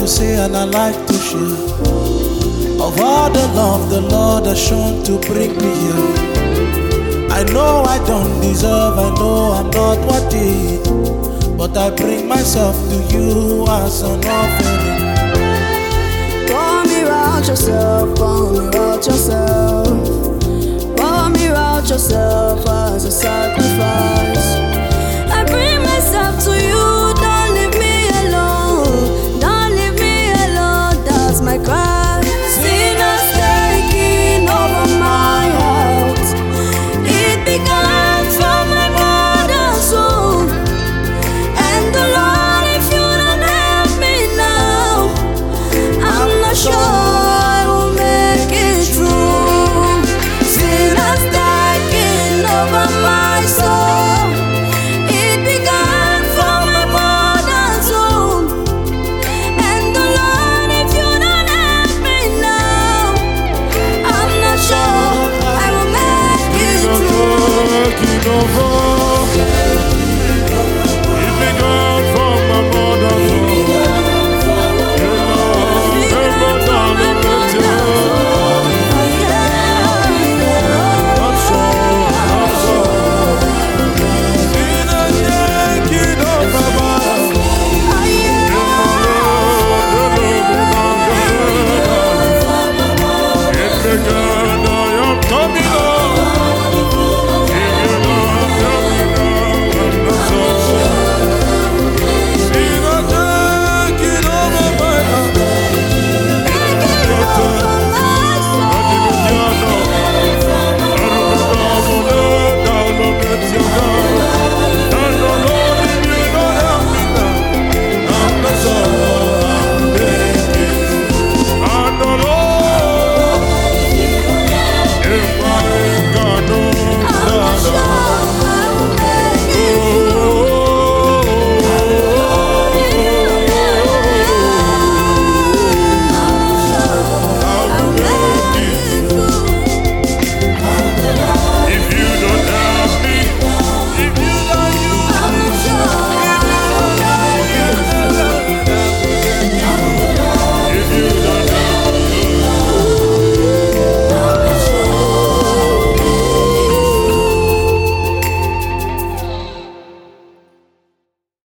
to say and I like to share of all the love the Lord has shown to bring me here. I know I don't deserve, I know I'm not worthy, but I bring myself to you as an offering.